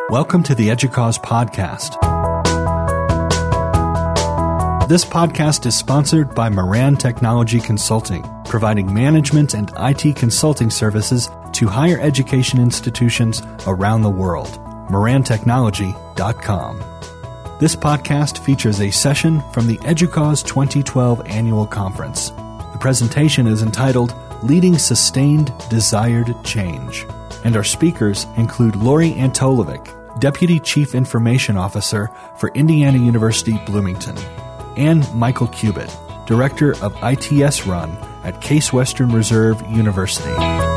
Welcome to the EDUCAUSE podcast. This podcast is sponsored by Moran Technology Consulting, providing management and IT consulting services to higher education institutions around the world. MoranTechnology.com. This podcast features a session from the EDUCAUSE 2012 Annual Conference. The presentation is entitled Leading Sustained Desired Change, and our speakers include Lori Antolovic, Deputy Chief Information Officer for Indiana University Bloomington, and Michael Cubitt, Director of ITS Run at Case Western Reserve University.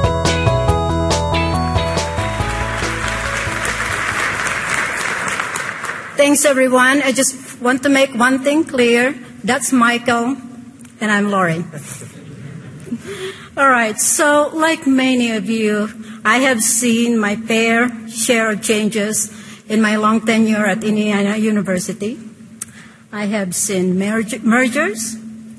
Thanks, everyone. I just want to make one thing clear. That's Michael, and I'm Lori. All right, so like many of you, I have seen my fair share of changes in my long tenure at Indiana University. I have seen mergers,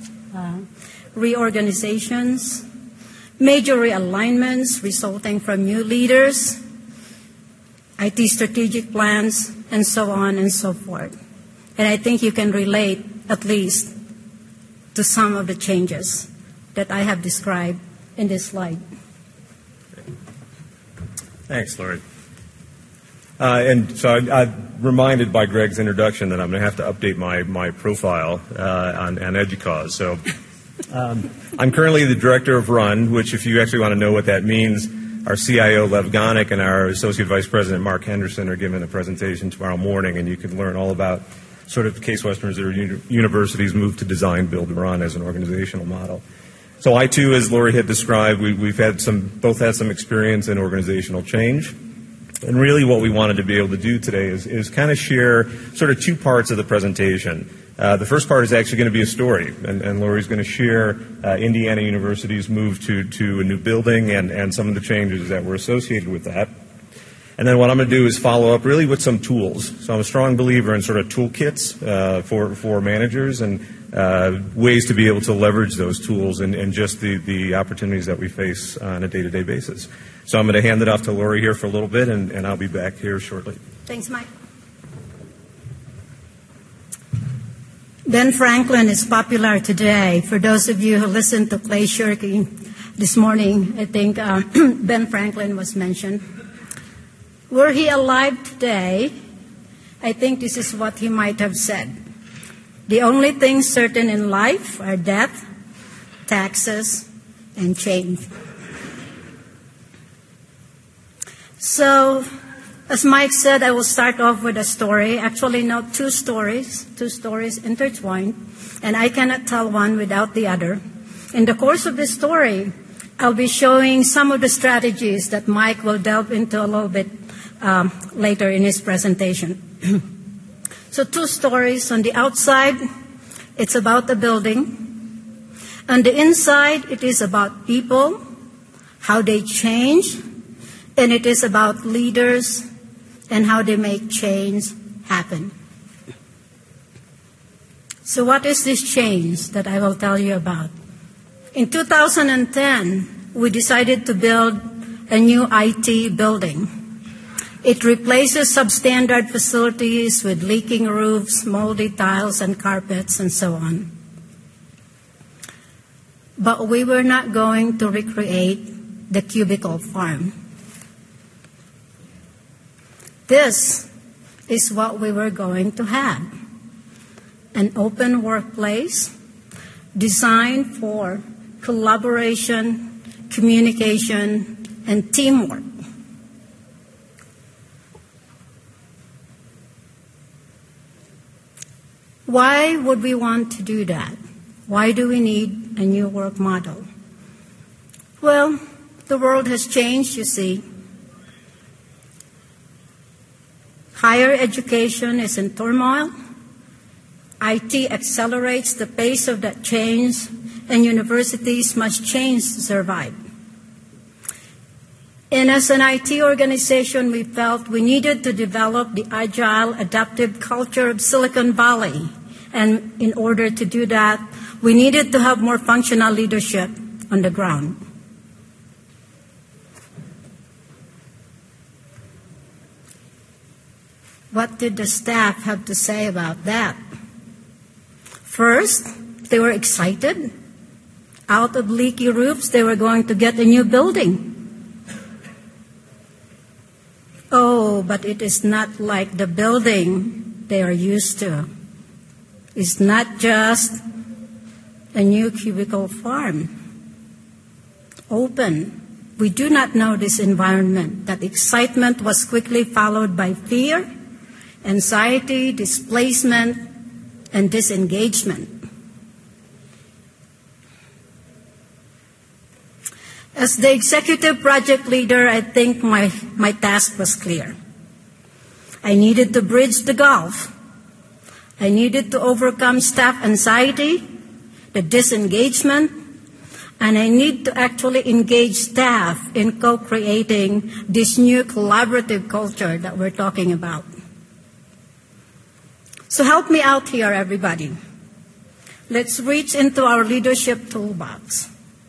reorganizations, major realignments resulting from new leaders, IT strategic plans, and so on and so forth. And I think you can relate, at least, to some of the changes that I have described in this slide. Thanks, Lori. And so I'm reminded by Greg's introduction that I'm going to have to update my profile on EDUCAUSE. So I'm currently the Director of RUN, which if you actually want to know what that means, our CIO, Lev Gonick, and our Associate Vice President, Mark Henderson, are giving a presentation tomorrow morning, and you can learn all about sort of Case Western Reserve University's move to design, build, run as an organizational model. So I, too, as Lori had described, we've both had some experience in organizational change. And really what we wanted to be able to do today is kind of share sort of two parts of the presentation. The first part is actually going to be a story, and Lori's going to share Indiana University's move to a new building and some of the changes that were associated with that. And then what I'm going to do is follow up really with some tools. So I'm a strong believer in sort of toolkits for managers and ways to be able to leverage those tools and just the opportunities that we face on a day-to-day basis. So I'm going to hand it off to Lori here for a little bit, and I'll be back here shortly. Thanks, Mike. Ben Franklin is popular today. For those of you who listened to Clay Shirky this morning, I think Ben Franklin was mentioned. Were he alive today, I think this is what he might have said. The only things certain in life are death, taxes, and change. So, as Mike said, I will start off with a story. Actually, no, two stories intertwined, and I cannot tell one without the other. In the course of this story, I'll be showing some of the strategies that Mike will delve into a little bit later in his presentation. So two stories. On the outside, it's about the building. On the inside, it is about people, how they change, and it is about leaders and how they make change happen. So what is this change that I will tell you about? In 2010, we decided to build a new IT building. It replaces substandard facilities with leaking roofs, moldy tiles, and carpets, and so on. But we were not going to recreate the cubicle farm. This is what we were going to have: an open workplace designed for collaboration, communication, and teamwork. Why would we want to do that? Why do we need a new work model? Well, the world has changed, you see. Higher education is in turmoil. IT accelerates the pace of that change, and universities must change to survive. And as an IT organization, we felt we needed to develop the agile, adaptive culture of Silicon Valley. And in order to do that, we needed to have more functional leadership on the ground. What did the staff have to say about that? First, they were excited. Out of leaky roofs, they were going to get a new building. Oh, but it is not like the building they are used to. It's not just a new cubicle farm. Open. We do not know this environment. That excitement was quickly followed by fear, anxiety, displacement, and disengagement. As the executive project leader, I think my task was clear. I needed to bridge the gulf. I needed to overcome staff anxiety, the disengagement, and I need to actually engage staff in co-creating this new collaborative culture that we're talking about. So help me out here, everybody. Let's reach into our leadership toolbox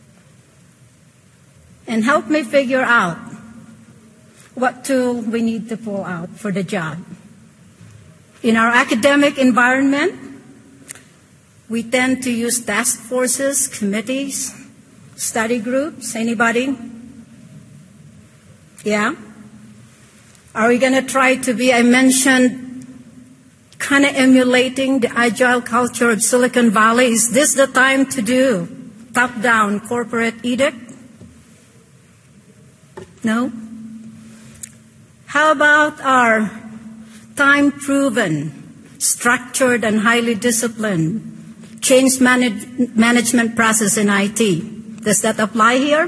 and help me figure out what tool we need to pull out for the job. In our academic environment, we tend to use task forces, committees, study groups. Anybody? Yeah? Are we going to try to be, I mentioned, kind of emulating the agile culture of Silicon Valley? Is this the time to do top-down corporate edict? No? How about our time-proven, structured, and highly disciplined change management process in IT? Does that apply here?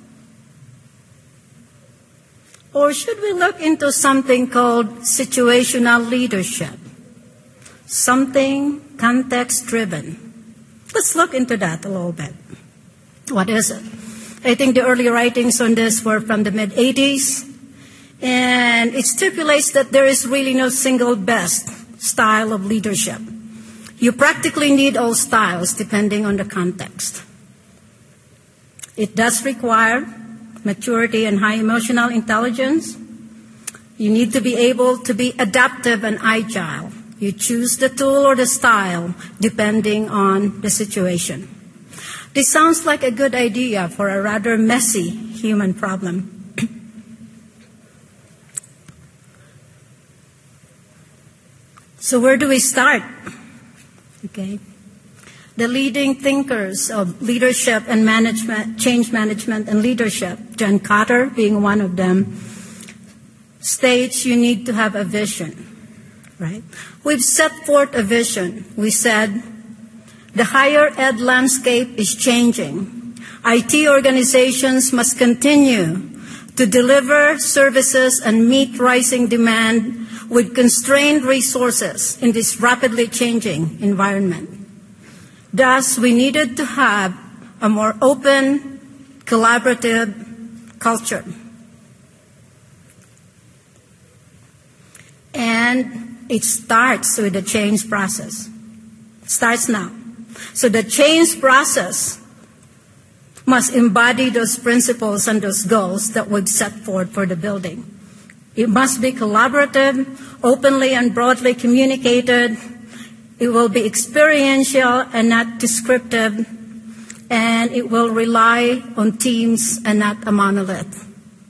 Or should we look into something called situational leadership? Something context-driven. Let's look into that a little bit. What is it? I think the early writings on this were from the mid-'80s, and it stipulates that there is really no single best style of leadership. You practically need all styles depending on the context. It does require maturity and high emotional intelligence. You need to be able to be adaptive and agile. You choose the tool or the style depending on the situation. This sounds like a good idea for a rather messy human problem. So where do we start? Okay. The leading thinkers of leadership and management, change management and leadership, John Kotter being one of them, states you need to have a vision, right? We've set forth a vision. We said the higher ed landscape is changing. IT organizations must continue to deliver services and meet rising demand with constrained resources in this rapidly changing environment. Thus, we needed to have a more open, collaborative culture. And it starts with the change process. It starts now. So the change process must embody those principles and those goals that we've set forth for the building. It must be collaborative, openly and broadly communicated. It will be experiential and not descriptive, and it will rely on teams and not a monolith.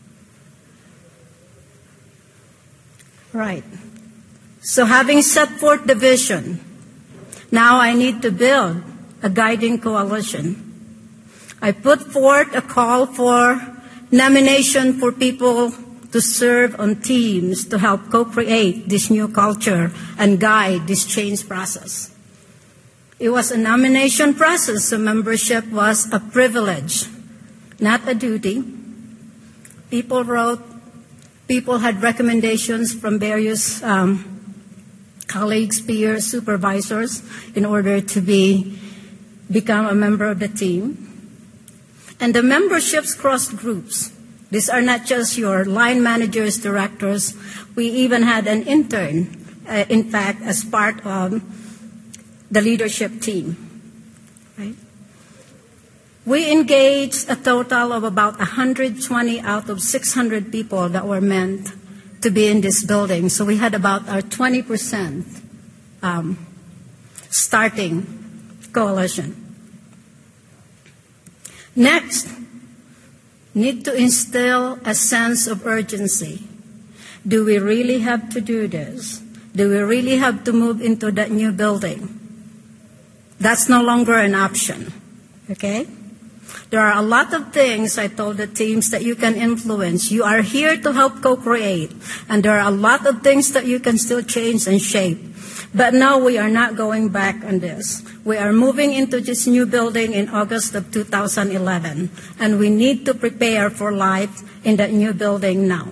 Right. So having set forth the vision, now I need to build a guiding coalition. I put forth a call for nomination for people to serve on teams to help co-create this new culture and guide this change process. It was a nomination process, so membership was a privilege, not a duty. People wrote, people had recommendations from various colleagues, peers, supervisors in order to become a member of the team. And the memberships crossed groups. These are not just your line managers, directors. We even had an intern, in fact, as part of the leadership team. Right? We engaged a total of about 120 out of 600 people that were meant to be in this building. So we had about our 20% starting coalition. Next, need to instill a sense of urgency. Do we really have to do this? Do we really have to move into that new building? That's no longer an option, okay? There are a lot of things, I told the teams, that you can influence. You are here to help co-create, and there are a lot of things that you can still change and shape. But no, we are not going back on this. We are moving into this new building in August of 2011, and we need to prepare for life in that new building now.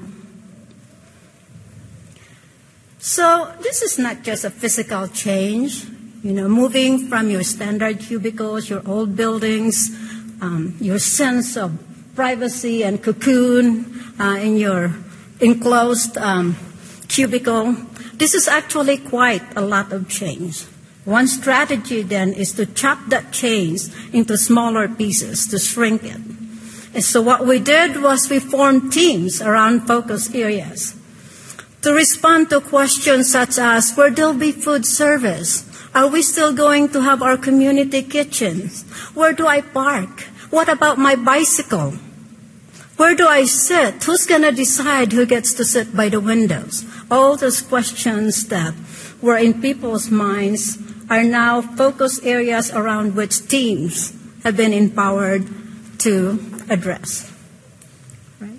So this is not just a physical change, moving from your standard cubicles, your old buildings, your sense of privacy and cocoon in your enclosed cubicle. This is actually quite a lot of change. One strategy then is to chop that change into smaller pieces, to shrink it. And so what we did was we formed teams around focus areas to respond to questions such as, where there'll be food service? Are we still going to have our community kitchens? Where do I park? What about my bicycle? Where do I sit? Who's going to decide who gets to sit by the windows? All those questions that were in people's minds are now focus areas around which teams have been empowered to address. Right?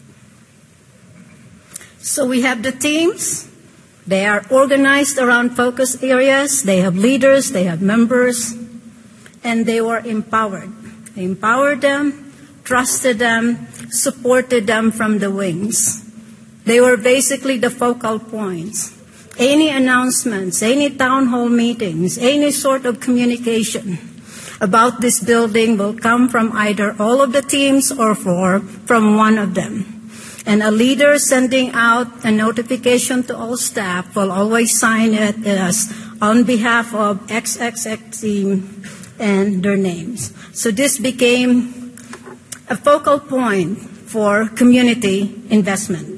So we have the teams. They are organized around focus areas. They have leaders. They have members. And they were empowered. They empowered them, trusted them, supported them from the wings. They were basically the focal points. Any announcements, any town hall meetings, any sort of communication about this building will come from either all of the teams or from one of them. And a leader sending out a notification to all staff will always sign it as on behalf of XXX team and their names. So this became a focal point for community investment.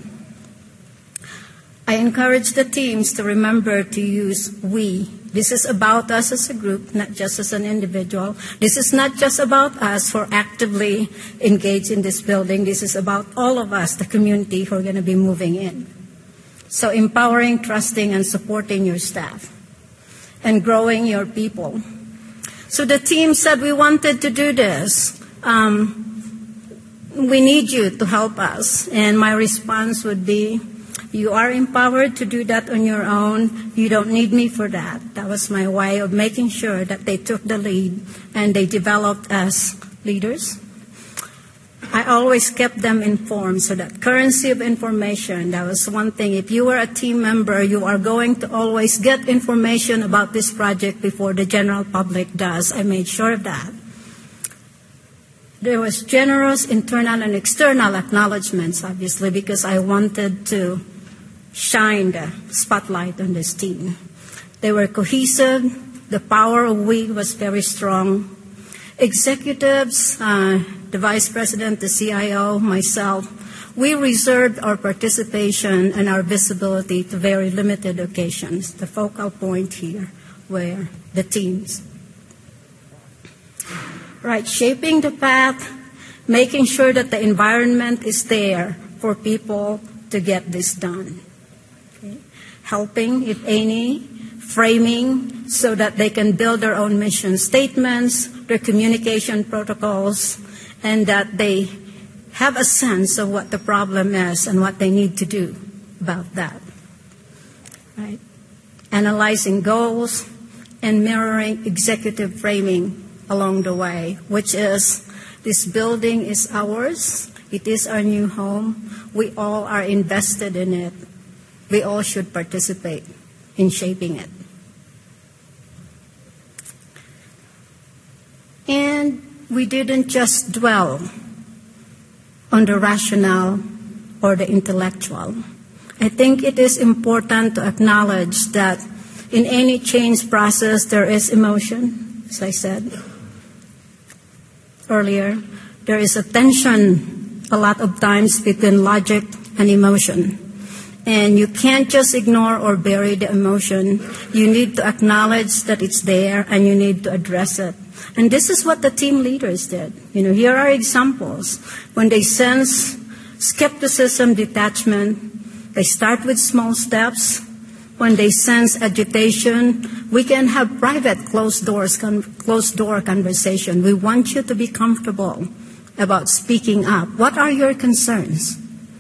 I encourage the teams to remember to use we. This is about us as a group, not just as an individual. This is not just about us who are actively engaged in this building. This is about all of us, the community, who are going to be moving in. So empowering, trusting, and supporting your staff and growing your people. So the team said, we wanted to do this. We need you to help us. And my response would be, you are empowered to do that on your own. You don't need me for that. That was my way of making sure that they took the lead and they developed as leaders. I always kept them informed, so that currency of information, that was one thing. If you were a team member, you are going to always get information about this project before the general public does. I made sure of that. There was generous internal and external acknowledgments, obviously, because I wanted to shine the spotlight on this team. They were cohesive. The power of we was very strong. Executives, the vice president, the CIO, myself, we reserved our participation and our visibility to very limited occasions. The focal point here were the teams. Right, shaping the path, making sure that the environment is there for people to get this done. Okay. Helping, if any, framing so that they can build their own mission statements, their communication protocols, and that they have a sense of what the problem is and what they need to do about that. Right? Analyzing goals and mirroring executive framing along the way, which is, this building is ours. It is our new home. We all are invested in it. We all should participate in shaping it. And we didn't just dwell on the rationale or the intellectual. I think it is important to acknowledge that in any change process there is emotion, as I said earlier. There is a tension a lot of times between logic and emotion. And you can't just ignore or bury the emotion. You need to acknowledge that it's there, and you need to address it. And this is what the team leaders did. Here are examples. When they sense skepticism, detachment, they start with small steps. When they sense agitation, we can have private closed-door conversation. We want you to be comfortable about speaking up. What are your concerns?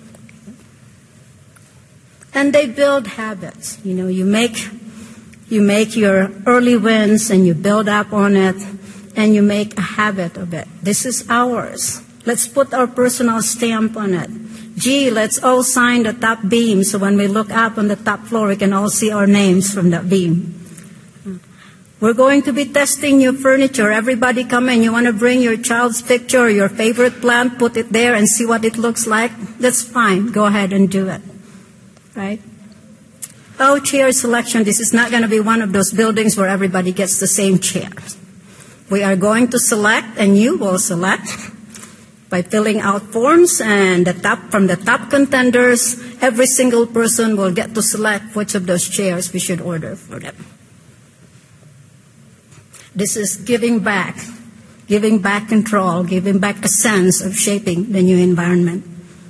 And they build habits. You make your early wins, and you build up on it, and you make a habit of it. This is ours. Let's put our personal stamp on it. Gee, let's all sign the top beam, so when we look up on the top floor, we can all see our names from that beam. We're going to be testing new furniture. Everybody come in. You want to bring your child's picture or your favorite plant, put it there and see what it looks like? That's fine. Go ahead and do it. Right? Oh, chair selection. This is not going to be one of those buildings where everybody gets the same chairs. We are going to select, and you will select, by filling out forms, and from the top contenders, every single person will get to select which of those chairs we should order for them. This is giving back control, giving back a sense of shaping the new environment.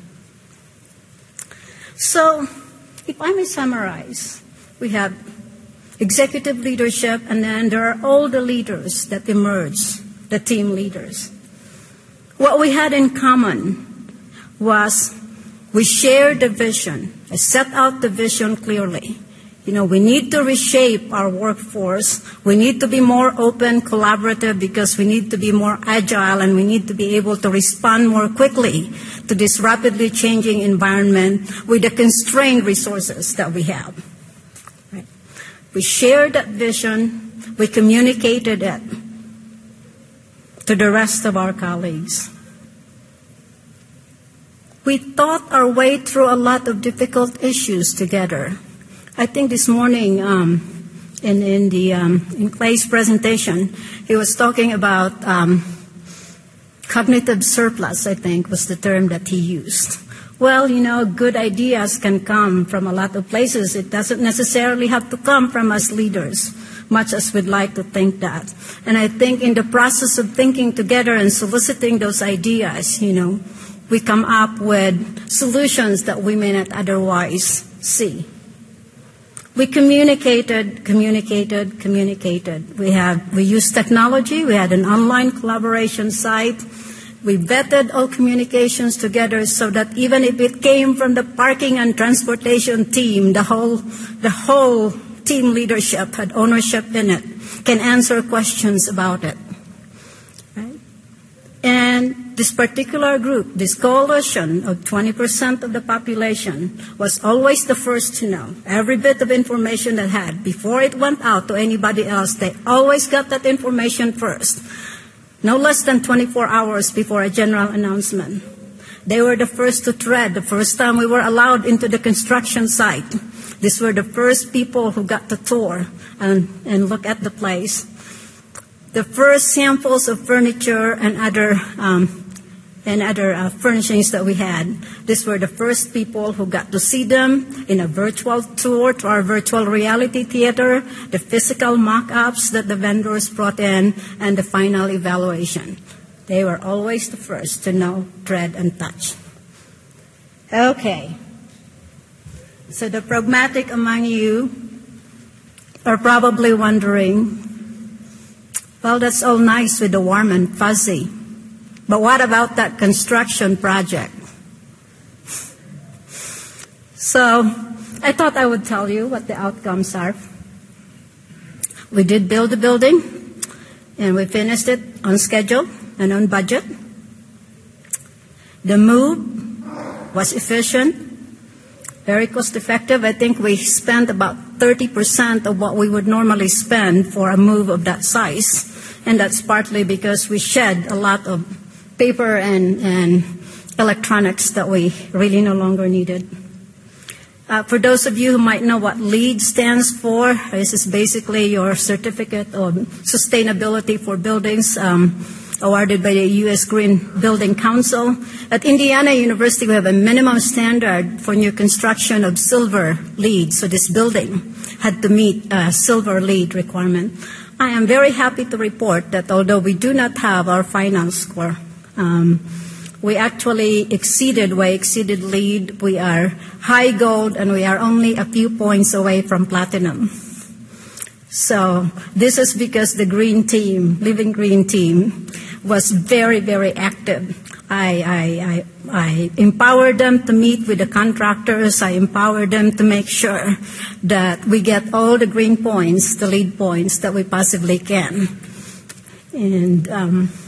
So, if I may summarize, we have executive leadership, and then there are all the leaders that emerge, the team leaders. What we had in common was we shared the vision. I set out the vision clearly. We need to reshape our workforce. We need to be more open, collaborative, because we need to be more agile, and we need to be able to respond more quickly to this rapidly changing environment with the constrained resources that we have. Right? We shared that vision. We communicated it to the rest of our colleagues. We thought our way through a lot of difficult issues together. I think this morning in Clay's presentation, he was talking about cognitive surplus, I think was the term that he used. Well, good ideas can come from a lot of places. It doesn't necessarily have to come from us leaders, much as we'd like to think that. And I think in the process of thinking together and soliciting those ideas, we come up with solutions that we may not otherwise see. We communicated. We used technology. We had an online collaboration site. We vetted all communications together so that even if it came from the parking and transportation team, the whole team leadership had ownership in it, can answer questions about it. Right? And this particular group, this coalition of 20% of the population, was always the first to know. Every bit of information they had, before it went out to anybody else, they always got that information first. No less than 24 hours before a general announcement. They were the first to tread. The first time we were allowed into the construction site, these were the first people who got to tour and look at the place. The first samples of furniture and other furnishings that we had, these were the first people who got to see them in a virtual tour to our virtual reality theater, the physical mock-ups that the vendors brought in, and the final evaluation. They were always the first to know, tread, and touch. Okay. So the pragmatic among you are probably wondering, well, that's all nice with the warm and fuzzy. But what about that construction project? So I thought I would tell you what the outcomes are. We did build the building, and we finished it on schedule and on budget. The move was efficient, very cost-effective. I think we spent about 30% of what we would normally spend for a move of that size, and that's partly because we shed a lot of paper and electronics that we really no longer needed. For those of you who might know what LEED stands for, this is basically your certificate of sustainability for buildings. awarded by the U.S. Green Building Council. At Indiana University, we have a minimum standard for new construction of silver LEED. So this building had to meet a silver LEED requirement. I am very happy to report that although we do not have our final score, we actually exceeded LEED. We are high gold, and we are only a few points away from platinum. So this is because the green team, Living Green team, was very, very active. I empowered them to meet with the contractors. I empowered them to make sure that we get all the green points, the LEED points that we possibly can. And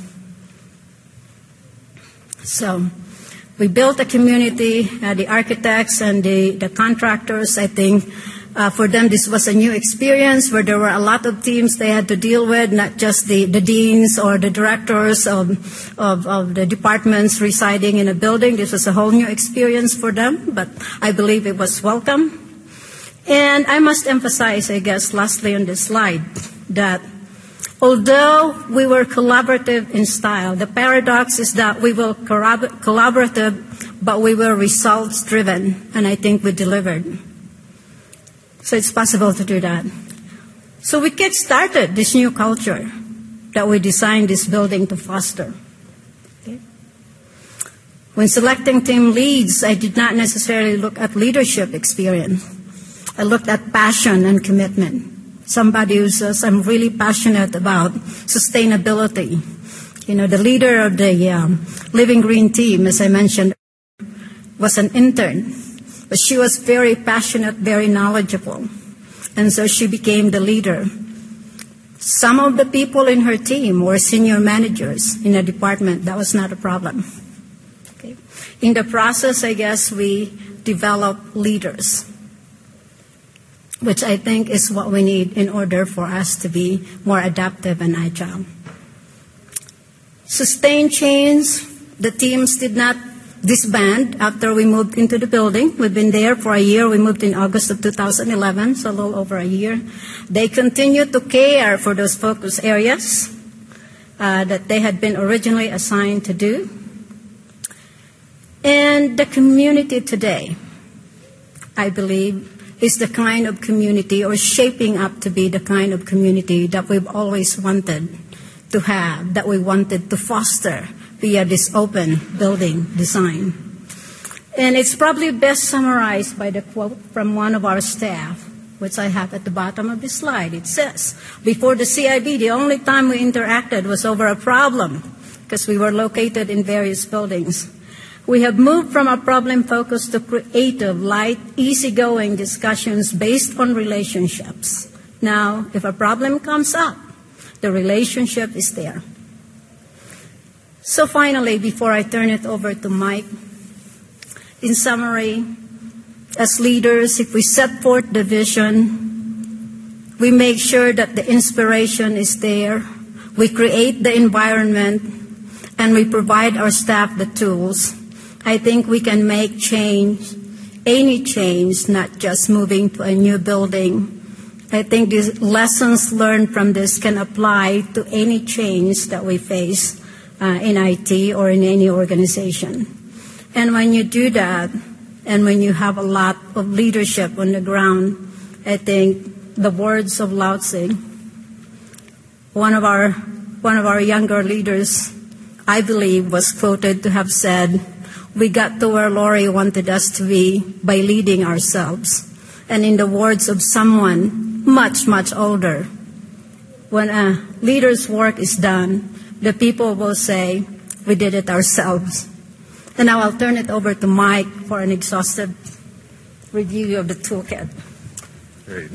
so we built a community, the architects and the contractors. I think for them this was a new experience where there were a lot of teams they had to deal with, not just the deans or the directors of the departments residing in a building. This was a whole new experience for them, but I believe it was welcome. And I must emphasize, I guess, lastly on this slide, that although we were collaborative in style, the paradox is that we were collaborative, but we were results-driven, and I think we delivered. So it's possible to do that. So we kick-started this new culture that we designed this building to foster. Okay? When selecting team leads, I did not necessarily look at leadership experience. I looked at passion and commitment. Somebody who says, I'm really passionate about sustainability. You know, the leader of the Living Green team, as I mentioned, was an intern. But she was very passionate, very knowledgeable. And so she became the leader. Some of the people in her team were senior managers in a department. That was not a problem. Okay. In the process, I guess, we developed leaders, which I think is what we need in order for us to be more adaptive and agile. Sustained change, the teams did not disband after we moved into the building. We've been there for a year. We moved in August of 2011, so a little over a year. They continued to care for those focus areas that they had been originally assigned to do. And the community today, I believe, is the kind of community, or shaping up to be the kind of community that we've always wanted to have, that we wanted to foster via this open building design. And it's probably best summarized by the quote from one of our staff, which I have at the bottom of the slide. It says, before the CIB, the only time we interacted was over a problem, because we were located in various buildings. We have moved from a problem focus to creative, light, easygoing discussions based on relationships. Now, if a problem comes up, the relationship is there. So finally, before I turn it over to Mike, in summary, as leaders, if we set forth the vision, we make sure that the inspiration is there, we create the environment, and we provide our staff the tools, I think we can make change, any change, not just moving to a new building. I think these lessons learned from this can apply to any change that we face in IT or in any organization. And when you do that, and when you have a lot of leadership on the ground, I think the words of Lao Tzu, one of our younger leaders, I believe, was quoted to have said, "We got to where Lori wanted us to be by leading ourselves." And in the words of someone much, much older, when a leader's work is done, the people will say, "We did it ourselves." And now I'll turn it over to Mike for an exhaustive review of the toolkit. Great.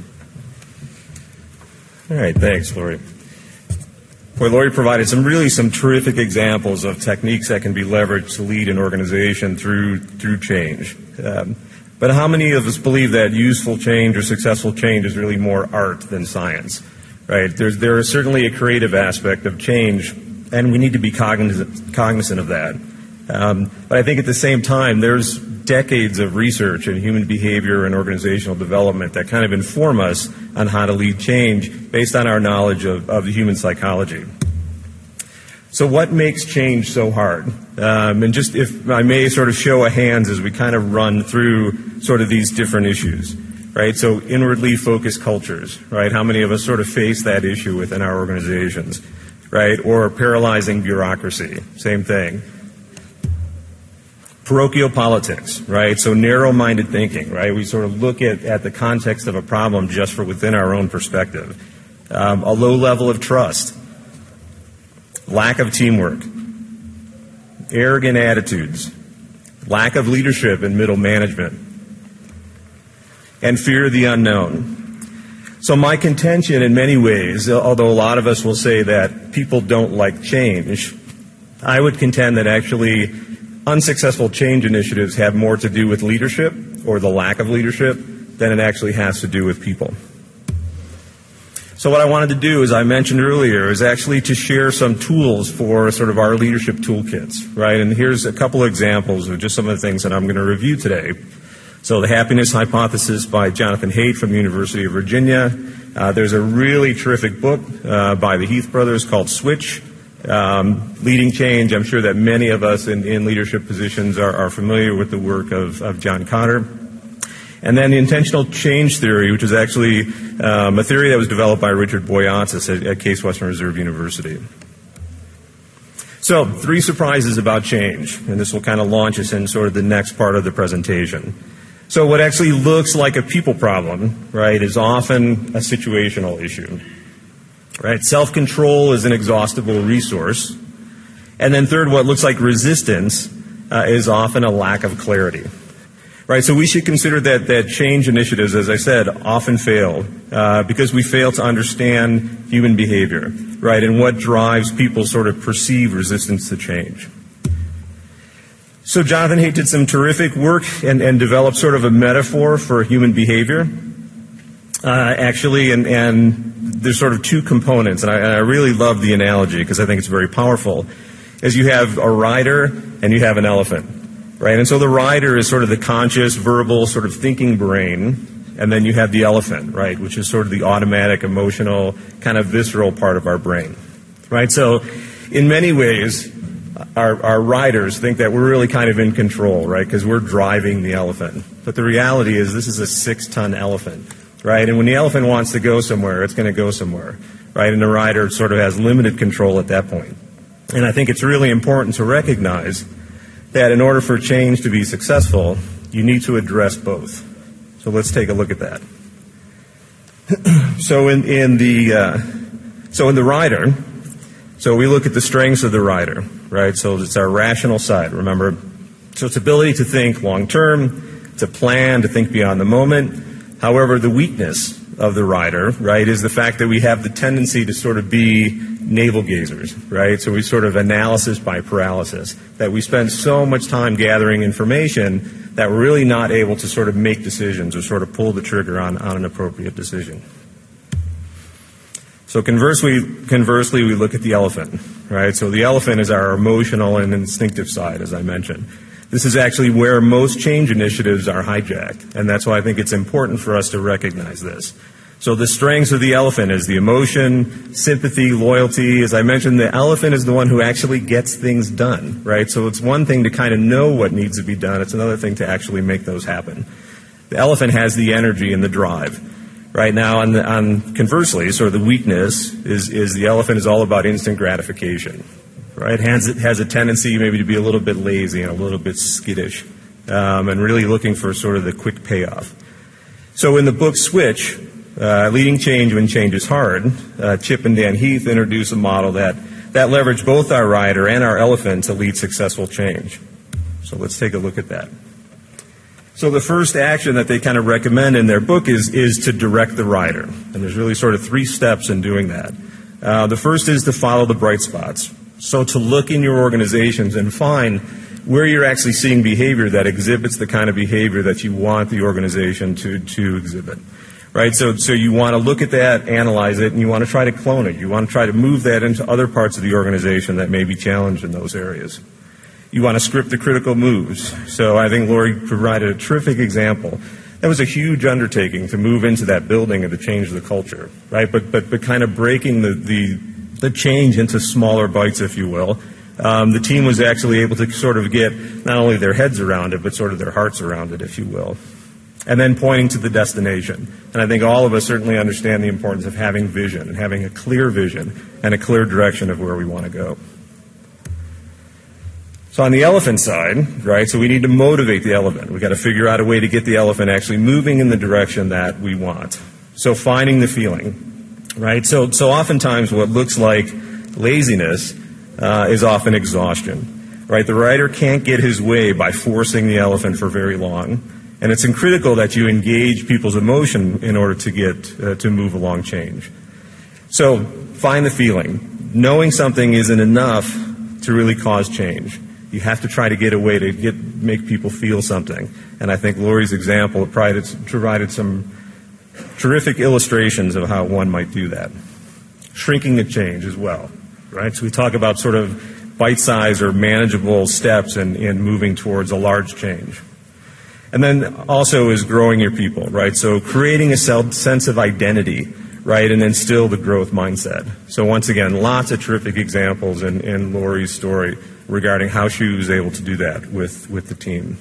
All right, thanks, Lori. Boy, Lori provided some terrific examples of techniques that can be leveraged to lead an organization through change. But how many of us believe that useful change or successful change is really more art than science? Right? There is certainly a creative aspect of change, and we need to be cognizant of that. But I think at the same time, there's decades of research in human behavior and organizational development that kind of inform us on how to lead change based on our knowledge of the human psychology. So what makes change so hard? And just if I may sort of show of hands as we kind of run through sort of these different issues, right? So inwardly focused cultures, right? How many of us sort of face that issue within our organizations, right? Or paralyzing bureaucracy, same thing. Parochial politics, right? So narrow-minded thinking, right? We sort of look at the context of a problem just for within our own perspective. A low level of trust, lack of teamwork, arrogant attitudes, lack of leadership in middle management, and fear of the unknown. So my contention in many ways, although a lot of us will say that people don't like change, I would contend that actually unsuccessful change initiatives have more to do with leadership or the lack of leadership than it actually has to do with people. So what I wanted to do, as I mentioned earlier, is actually to share some tools for sort of our leadership toolkits, right? And here's a couple of examples of just some of the things that I'm going to review today. So the Happiness Hypothesis by Jonathan Haidt from the University of Virginia. There's a really terrific book by the Heath brothers called Switch, Leading Change. I'm sure that many of us in leadership positions are familiar with the work of John Kotter. And then the intentional change theory, which is actually a theory that was developed by Richard Boyatzis at Case Western Reserve University. So, 3 surprises about change, and this will kind of launch us in sort of the next part of the presentation. So what actually looks like a people problem, right, is often a situational issue. Right? Self-control is an inexhaustible resource. And then third, what looks like resistance is often a lack of clarity. Right, so we should consider that change initiatives, as I said, often fail because we fail to understand human behavior, right, and what drives people's sort of perceived resistance to change. So Jonathan Haidt did some terrific work and developed sort of a metaphor for human behavior, actually, and there's sort of 2 components, and I really love the analogy because I think it's very powerful, as you have a rider and you have an elephant. Right, and so the rider is sort of the conscious, verbal, sort of thinking brain, and then you have the elephant, right, which is sort of the automatic, emotional, kind of visceral part of our brain. Right, so in many ways, our riders think that we're really kind of in control, right, because we're driving the elephant. But the reality is this is a 6-ton elephant, right, and when the elephant wants to go somewhere, it's going to go somewhere, right, and the rider sort of has limited control at that point. And I think it's really important to recognize that in order for change to be successful, you need to address both. So let's take a look at that. So in the rider, so we look at the strengths of the rider, right? So it's our rational side, remember? So it's ability to think long term, to plan, to think beyond the moment. However, the weakness of the rider, right, is the fact that we have the tendency to sort of be navel gazers, right? So we sort of analysis by paralysis, that we spend so much time gathering information that we're really not able to sort of make decisions or sort of pull the trigger on an appropriate decision. So conversely, we look at the elephant, right? So the elephant is our emotional and instinctive side, as I mentioned. This is actually where most change initiatives are hijacked, and that's why I think it's important for us to recognize this. So the strengths of the elephant is the emotion, sympathy, loyalty. As I mentioned, the elephant is the one who actually gets things done, right? So it's one thing to kind of know what needs to be done. It's another thing to actually make those happen. The elephant has the energy and the drive. Right now, on conversely, sort of the weakness is the elephant is all about instant gratification. Right? It has a tendency maybe to be a little bit lazy and a little bit skittish and really looking for sort of the quick payoff. So in the book Switch, Leading Change When Change is Hard, Chip and Dan Heath introduce a model that leveraged both our rider and our elephant to lead successful change. So let's take a look at that. So the first action that they kind of recommend in their book is to direct the rider. And there's really sort of 3 steps in doing that. The first is to follow the bright spots. So to look in your organizations and find where you're actually seeing behavior that exhibits the kind of behavior that you want the organization to exhibit. Right? So you want to look at that, analyze it, and you want to try to clone it. You want to try to move that into other parts of the organization that may be challenged in those areas. You want to script the critical moves. So I think Lori provided a terrific example. That was a huge undertaking to move into that building and to change the culture, right? But kind of breaking the the change into smaller bites, if you will. The team was actually able to sort of get not only their heads around it, but sort of their hearts around it, if you will. And then pointing to the destination. And I think all of us certainly understand the importance of having vision and having a clear vision and a clear direction of where we want to go. So on the elephant side, right, so we need to motivate the elephant. We've got to figure out a way to get the elephant actually moving in the direction that we want. So finding the feeling, right? So oftentimes what looks like laziness is often exhaustion, right? The rider can't get his way by forcing the elephant for very long. And it's critical that you engage people's emotion in order to get to move along change. So find the feeling. Knowing something isn't enough to really cause change. You have to try to get a way to make people feel something. And I think Lori's example provided some terrific illustrations of how one might do that. Shrinking the change as well, right? So we talk about sort of bite-sized or manageable steps in moving towards a large change. And then also is growing your people, right? So creating a sense of identity, right, and instill the growth mindset. So once again, lots of terrific examples in Lori's story regarding how she was able to do that with the team.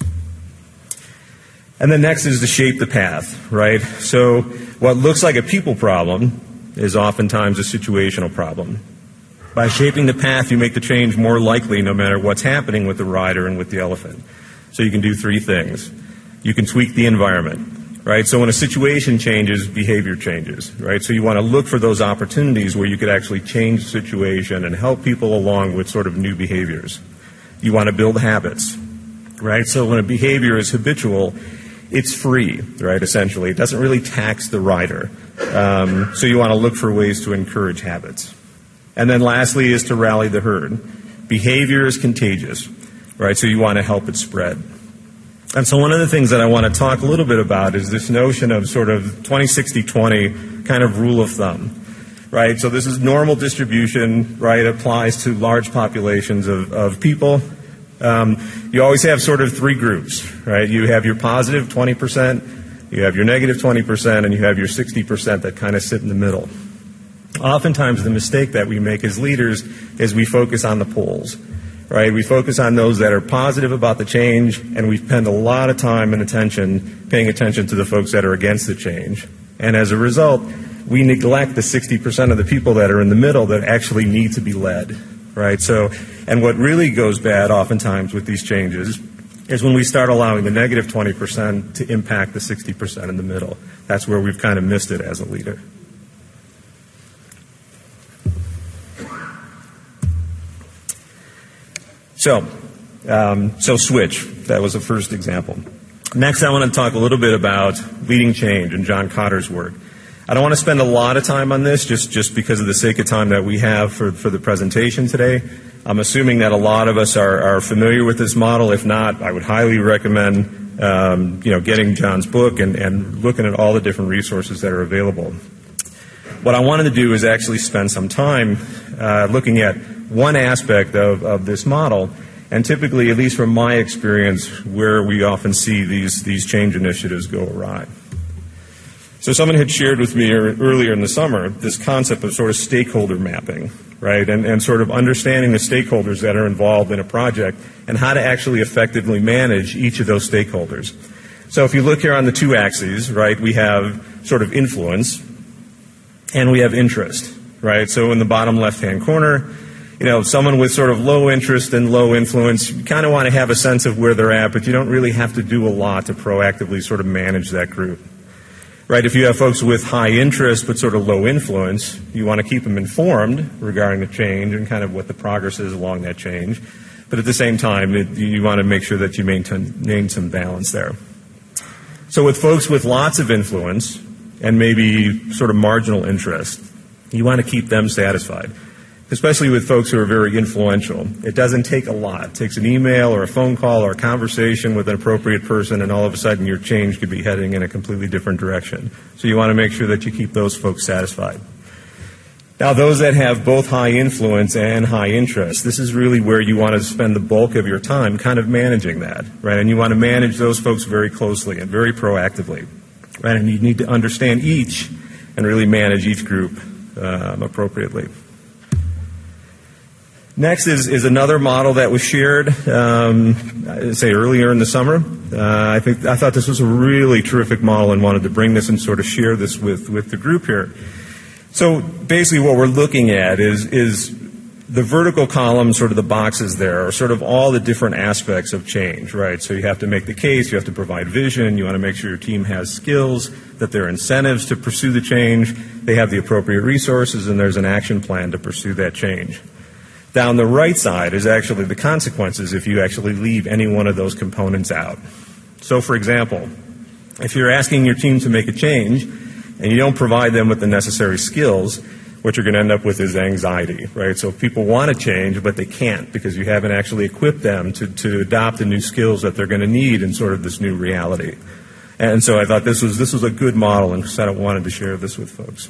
And then next is to shape the path, right? So what looks like a people problem is oftentimes a situational problem. By shaping the path, you make the change more likely no matter what's happening with the rider and with the elephant. So you can do three things. You can tweak the environment, right? So when a situation changes, behavior changes, right? So you want to look for those opportunities where you could actually change the situation and help people along with sort of new behaviors. You want to build habits, right? So when a behavior is habitual, it's free, right, essentially. It doesn't really tax the rider. So you want to look for ways to encourage habits. And then lastly is to rally the herd. Behavior is contagious, right? So you want to help it spread. And so one of the things that I want to talk a little bit about is this notion of sort of 20-60-20 kind of rule of thumb, right? So this is normal distribution, right? It applies to large populations of people. You always have sort of three groups, right? You have your positive 20%, you have your negative 20%, and you have your 60% that kind of sit in the middle. Oftentimes the mistake that we make as leaders is we focus on the poles. Right? We focus on those that are positive about the change, and we spend a lot of time and attention paying attention to the folks that are against the change. And as a result, we neglect the 60% of the people that are in the middle that actually need to be led. Right? So, and what really goes bad oftentimes with these changes is when we start allowing the negative 20% to impact the 60% in the middle. That's where we've kind of missed it as a leader. So switch. That was the first example. Next, I want to talk a little bit about leading change and John Kotter's work. I don't want to spend a lot of time on this just because of the sake of time that we have for the presentation today. I'm assuming that a lot of us are familiar with this model. If not, I would highly recommend getting John's book and looking at all the different resources that are available. What I wanted to do is actually spend some time looking at one aspect of this model, and typically, at least from my experience, where we often see these change initiatives go awry. So someone had shared with me earlier in the summer this concept of sort of stakeholder mapping, right, and sort of understanding the stakeholders that are involved in a project and how to actually effectively manage each of those stakeholders. So if you look here on the two axes, right, we have sort of influence and we have interest, right? So in the bottom left-hand corner, someone with sort of low interest and low influence, you kind of want to have a sense of where they're at, but you don't really have to do a lot to proactively sort of manage that group. Right? If you have folks with high interest but sort of low influence, you want to keep them informed regarding the change and kind of what the progress is along that change. But at the same time, you want to make sure that you maintain some balance there. So with folks with lots of influence and maybe sort of marginal interest, you want to keep them satisfied. Especially with folks who are very influential. It doesn't take a lot. It takes an email or a phone call or a conversation with an appropriate person, and all of a sudden your change could be heading in a completely different direction. So you want to make sure that you keep those folks satisfied. Now, those that have both high influence and high interest, this is really where you want to spend the bulk of your time kind of managing that, right? And you want to manage those folks very closely and very proactively, right? And you need to understand each and really manage each group appropriately. Next is another model that was shared, say earlier in the summer. I thought this was a really terrific model and wanted to bring this and sort of share this with the group here. So basically what we're looking at is the vertical column, sort of the boxes there, are sort of all the different aspects of change, right? So you have to make the case, you have to provide vision, you want to make sure your team has skills, that there are incentives to pursue the change, they have the appropriate resources, and there's an action plan to pursue that change. Down the right side is actually the consequences if you actually leave any one of those components out. So, for example, if you're asking your team to make a change and you don't provide them with the necessary skills, what you're going to end up with is anxiety, right? So people want to change, but they can't because you haven't actually equipped them to adopt the new skills that they're going to need in sort of this new reality. And so I thought this was a good model, and so I wanted to share this with folks.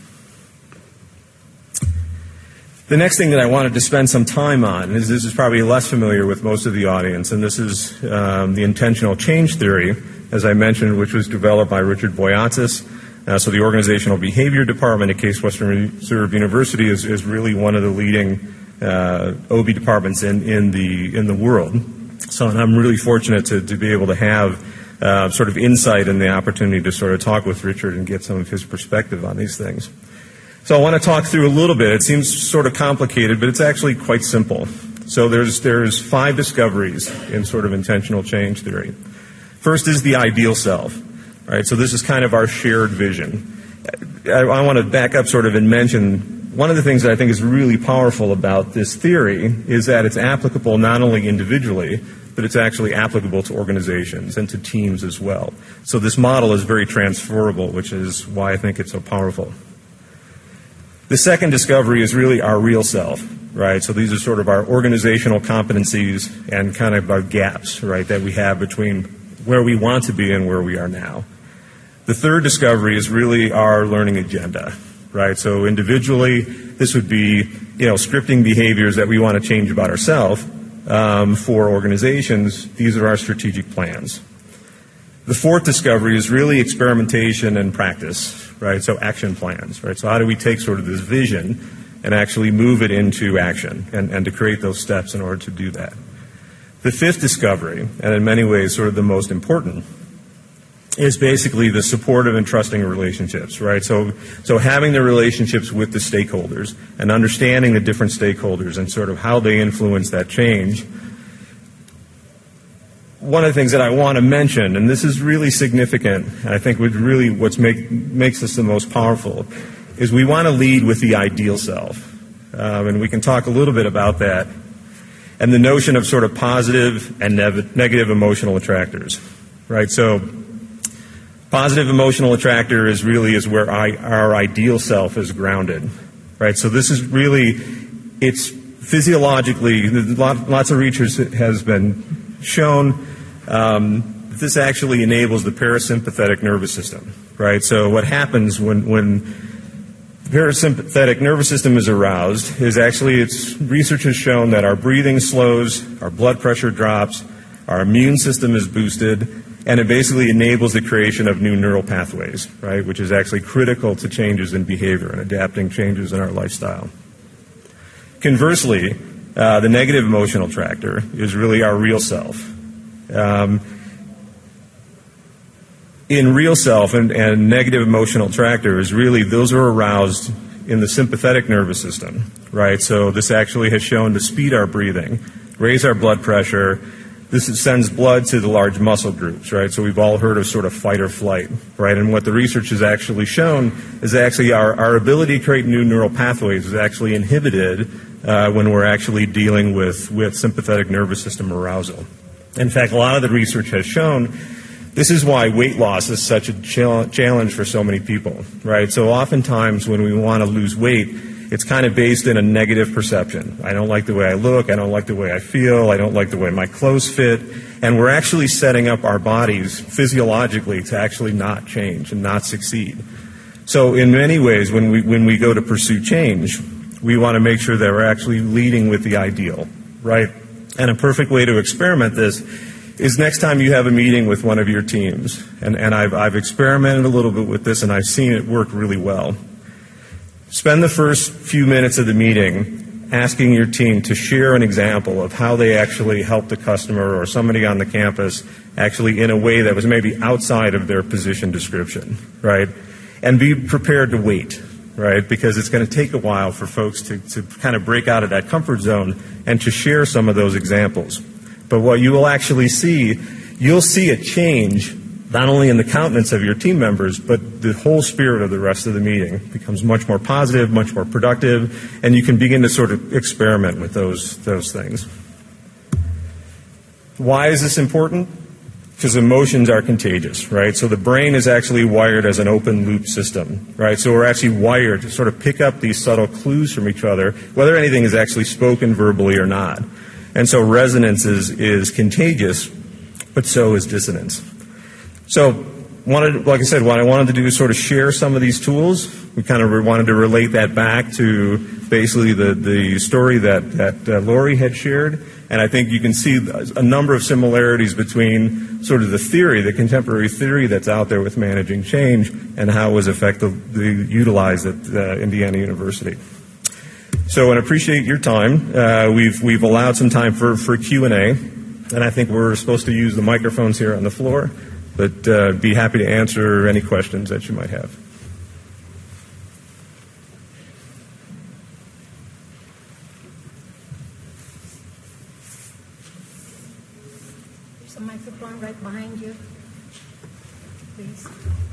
The next thing that I wanted to spend some time on is this is probably less familiar with most of the audience, and this is the intentional change theory, as I mentioned, which was developed by Richard Boyatzis. So the Organizational Behavior Department at Case Western Reserve University is really one of the leading OB departments in the world. So and I'm really fortunate to be able to have sort of insight and the opportunity to sort of talk with Richard and get some of his perspective on these things. So I want to talk through a little bit. It seems sort of complicated, but it's actually quite simple. So there's 5 discoveries in sort of intentional change theory. First is the ideal self, right? So this is kind of our shared vision. I want to back up sort of and mention one of the things that I think is really powerful about this theory is that it's applicable not only individually, but it's actually applicable to organizations and to teams as well. So this model is very transferable, which is why I think it's so powerful. The second discovery is really our real self, right? So these are sort of our organizational competencies and kind of our gaps, right, that we have between where we want to be and where we are now. The third discovery is really our learning agenda, right? So individually, this would be, scripting behaviors that we want to change about ourselves. For organizations, these are our strategic plans. The fourth discovery is really experimentation and practice, right? So action plans, right? So how do we take sort of this vision and actually move it into action and to create those steps in order to do that? The fifth discovery, and in many ways sort of the most important, is basically the supportive and trusting relationships, right? So having the relationships with the stakeholders and understanding the different stakeholders and sort of how they influence that change. One of the things that I want to mention, and this is really significant, and I think what makes us the most powerful, is we want to lead with the ideal self. And we can talk a little bit about that. And the notion of sort of positive and negative emotional attractors, right? So positive emotional attractor is where our ideal self is grounded, right? So this is really, it's physiologically, lots of research has been shown this actually enables the parasympathetic nervous system, right? So what happens when the parasympathetic nervous system is aroused is actually, research has shown that our breathing slows, our blood pressure drops, our immune system is boosted, and it basically enables the creation of new neural pathways, right, which is actually critical to changes in behavior and adapting changes in our lifestyle. Conversely, the negative emotional attractor is really our real self. In real self and negative emotional attractor is really, those are aroused in the sympathetic nervous system, right? So this actually has shown to speed our breathing, raise our blood pressure. This sends blood to the large muscle groups, right? So we've all heard of sort of fight or flight, right? And what the research has actually shown is actually our ability to create new neural pathways is actually inhibited when we're actually dealing with sympathetic nervous system arousal. In fact, a lot of the research has shown this is why weight loss is such a challenge for so many people, right? So oftentimes when we want to lose weight, it's kind of based in a negative perception. I don't like the way I look. I don't like the way I feel. I don't like the way my clothes fit. And we're actually setting up our bodies physiologically to actually not change and not succeed. So in many ways, when we go to pursue change, we want to make sure that we're actually leading with the ideal, right? And a perfect way to experiment this is next time you have a meeting with one of your teams, and I've experimented a little bit with this, and I've seen it work really well. Spend the first few minutes of the meeting asking your team to share an example of how they actually helped a customer or somebody on the campus actually in a way that was maybe outside of their position description, right? And be prepared to wait, right? Because it's going to take a while for folks to kind of break out of that comfort zone and to share some of those examples. But what you will actually see, you'll see a change not only in the countenance of your team members, but the whole spirit of the rest of the meeting becomes much more positive, much more productive, and you can begin to sort of experiment with those things. Why is this important? Because emotions are contagious, right? So the brain is actually wired as an open loop system, right? So we're actually wired to sort of pick up these subtle clues from each other, whether anything is actually spoken verbally or not. And so resonance is contagious, but so is dissonance. So like I said, what I wanted to do is sort of share some of these tools. We kind of wanted to relate that back to basically the story that Lori had shared. And I think you can see a number of similarities between sort of the theory, the contemporary theory that's out there with managing change, and how it was effectively utilized at Indiana University. So, and appreciate your time. We've allowed some time for Q&A, and I think we're supposed to use the microphones here on the floor, but be happy to answer any questions that you might have. There's a microphone right behind you. Please.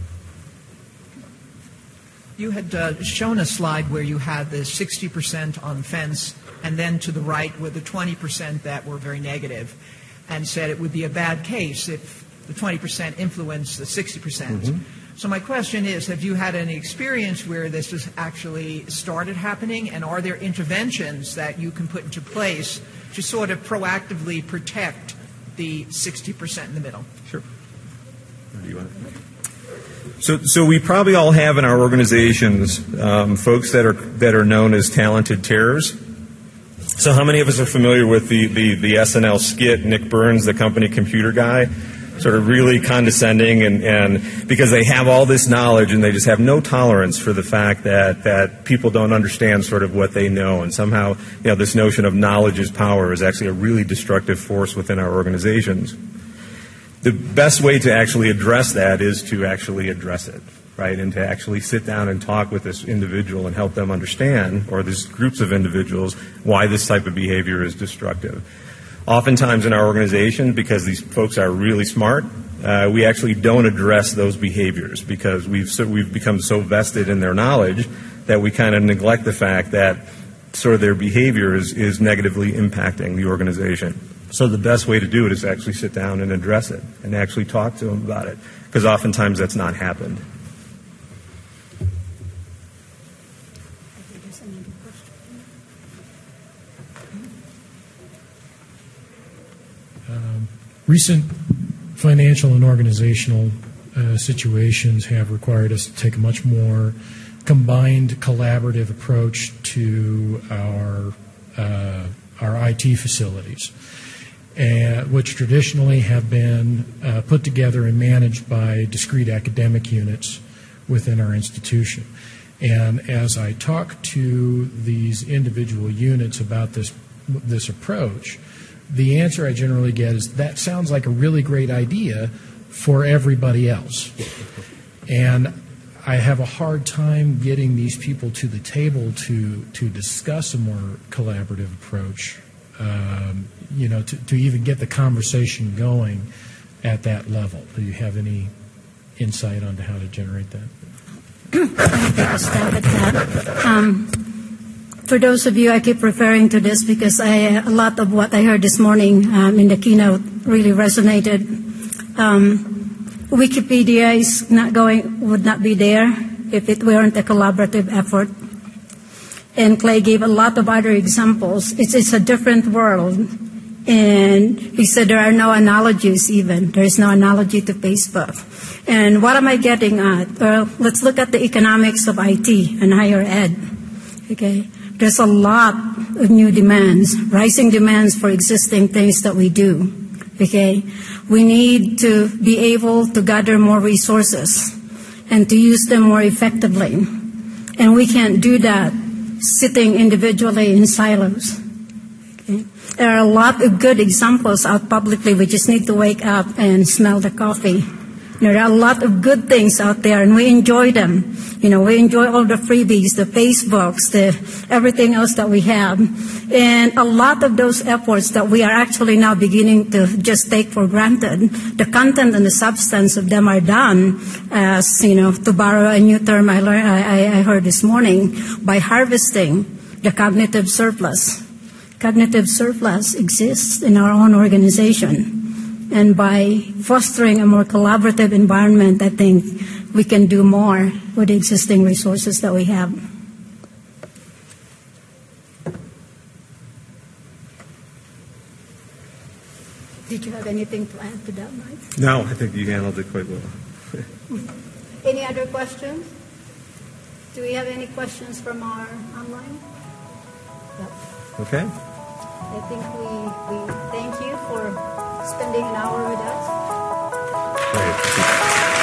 You had shown a slide where you had the 60% on fence, and then to the right were the 20% that were very negative, and said it would be a bad case if the 20% influenced the 60%. Mm-hmm. So my question is, have you had any experience where this has actually started happening, and are there interventions that you can put into place to sort of proactively protect the 60% in the middle? Sure. Where do you want it? So we probably all have in our organizations folks that are known as talented terrors. So how many of us are familiar with the SNL skit, Nick Burns, the company computer guy, sort of really condescending and because they have all this knowledge and they just have no tolerance for the fact that people don't understand sort of what they know, and somehow this notion of knowledge is power is actually a really destructive force within our organizations. The best way to actually address that is to actually address it, right? And to actually sit down and talk with this individual and help them understand, or these groups of individuals, why this type of behavior is destructive. Oftentimes in our organization, because these folks are really smart, we actually don't address those behaviors because we've become so vested in their knowledge that we kind of neglect the fact that sort of their behavior is negatively impacting the organization. So the best way to do it is actually sit down and address it and actually talk to them about it, because oftentimes that's not happened. Recent financial and organizational situations have required us to take a much more combined collaborative approach to our IT facilities, which traditionally have been put together and managed by discrete academic units within our institution. And as I talk to these individual units about this approach, the answer I generally get is, that sounds like a really great idea for everybody else. And I have a hard time getting these people to the table to discuss a more collaborative approach, to even get the conversation going at that level. Do you have any insight onto how to generate that? I'll take a stab at that. For those of you, I keep referring to this because a lot of what I heard this morning in the keynote really resonated. Wikipedia would not be there if it weren't a collaborative effort. And Clay gave a lot of other examples. It's a different world. And he said there are no analogies even. There is no analogy to Facebook. And what am I getting at? Well, let's look at the economics of IT and higher ed. Okay. There's a lot of new demands, rising demands for existing things that we do. Okay? We need to be able to gather more resources and to use them more effectively. And we can't do that sitting individually in silos. Okay? There are a lot of good examples out publicly. We just need to wake up and smell the coffee. There are a lot of good things out there, and we enjoy them. We enjoy all the freebies, the Facebooks, the everything else that we have. And a lot of those efforts that we are actually now beginning to just take for granted, the content and the substance of them are done, as, to borrow a new term I heard this morning, by harvesting the cognitive surplus. Cognitive surplus exists in our own organization. And by fostering a more collaborative environment, I think we can do more with the existing resources that we have. Did you have anything to add to that, Mike? No, I think you handled it quite well. Any other questions? Do we have any questions from our online? No. Okay. I think we thank you for spending an hour with us. Great.